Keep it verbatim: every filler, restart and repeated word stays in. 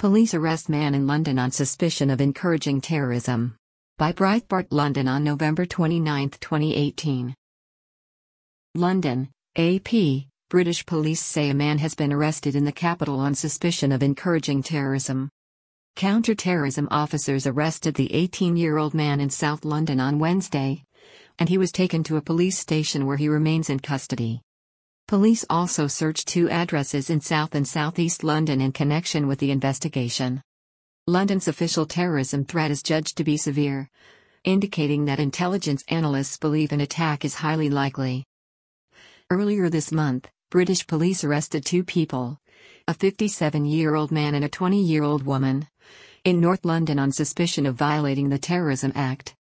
Police arrest man in London on suspicion of encouraging terrorism. By Breitbart London on November twenty-ninth, twenty eighteen. London, A P. British police say a man has been arrested in the capital on suspicion of encouraging terrorism. Counter-terrorism officers arrested the eighteen-year-old man in South London on Wednesday, and he was taken to a police station where he remains in custody. Police also searched two addresses in South and South East London in connection with the investigation. London's official terrorism threat is judged to be severe, indicating that intelligence analysts believe an attack is highly likely. Earlier this month, British police arrested two people, a fifty-seven-year-old man and a twenty-year-old woman, in North London on suspicion of violating the Terrorism Act.